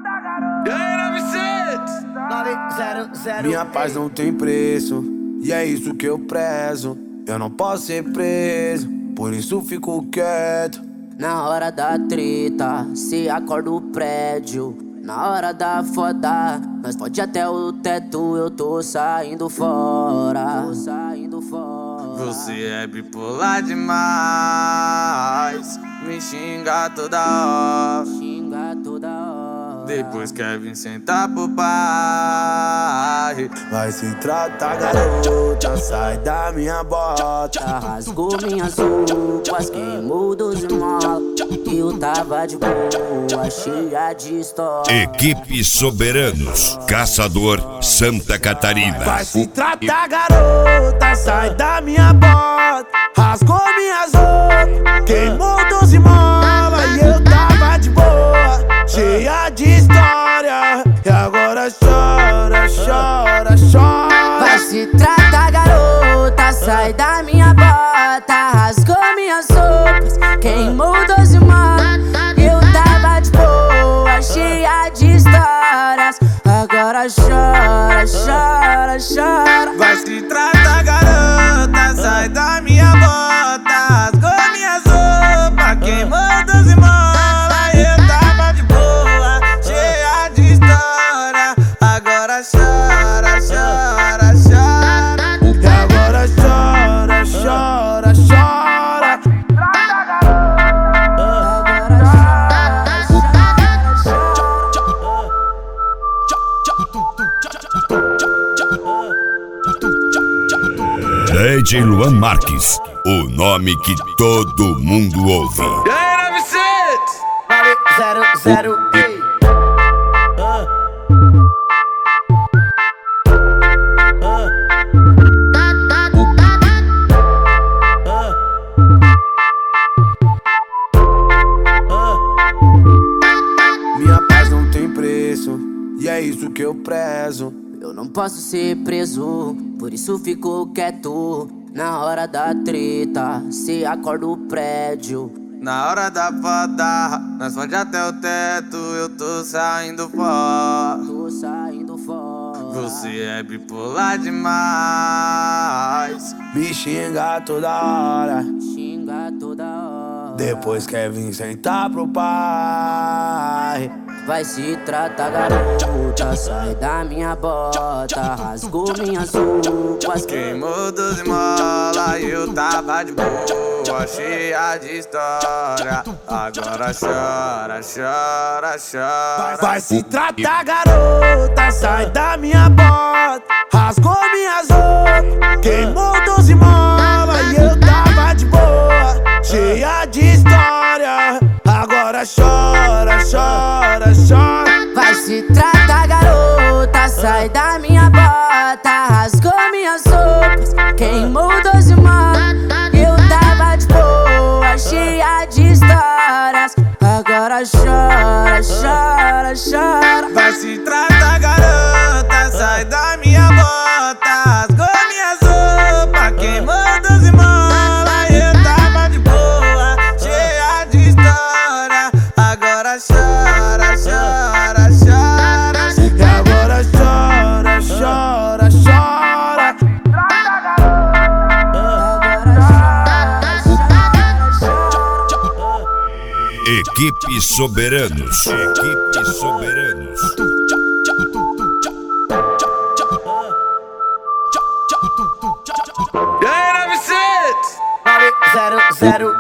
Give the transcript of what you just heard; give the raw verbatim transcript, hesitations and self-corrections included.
Minha paz não tem preço, e é isso que eu prezo. Eu não posso ser preso, por isso fico quieto. Na hora da treta, se acorda o prédio. Na hora da foda, nós pode até o teto. Eu tô saindo fora, tô saindo fora. Você é bipolar demais, me xinga toda hora, xinga toda hora. Depois quer vir sentar pro pai. Vai se tratar, garota, sai da minha bota. Rasgou minhas roupas, queimou doze molas. Eu tava de boa, cheia de história. Equipe Soberanos, Caçador, Santa Catarina. Vai se tratar, garota, sai da minha bota. Rasgou minhas roupas, queimou doze molas. E eu tava de boa, cheia de história. E agora chora, chora, chora. Vai se tratar, garota, sai da minha bota. Rasgou minhas roupas, queimou doze molas. Eu tava de boa, cheia de histórias. Agora chora, chora, chora. Vai se tratar, garota, sai da minha bota. Rasgou minhas roupas, queimou doze molas. Eu tava de boa, cheia de história. Agora chora, chora, chora. E agora chora, chora, chora. D J Luan Marques, o nome que todo mundo ouve. E aí, nove seis? Zero, zero, ei. Minha paz não tem preço, e é isso que eu prezo. Eu não posso ser preso, por isso fico quieto. Na hora da treta, se acorda o prédio. Na hora da foda, nós pode até o teto. Eu tô saindo fora, Tô saindo fora. você é bipolar demais. Me xinga toda hora, Xinga toda hora. depois quer vir sentar pro pai. Vai se tratar, garota, sai da minha bota. Rasgou minhas roupas, Queimou doze molas e eu tava de boa, cheia de história. Agora chora, chora, chora. Vai se tratar, garota, sai da minha bota. Rasgou minhas roupas, queimou doze molas. E eu tava de boa, cheia de história. Agora chora, chora, chora. vai se tratar, garota, sai da minha bota. Rasgou minhas roupas, queimou doze molas. Eu tava de boa, cheia de histórias. Agora chora, chora, chora. Vai se tratar, garota, sai da minha bota. Rasgou minhas roupas, queimou doze molas. Eu tava de boa, cheia de história. Agora chora, chora, chora. E agora chora, chora, chora. Equipe Soberanos, Equipe Soberanos. E aí, nove seis? Zero, zero,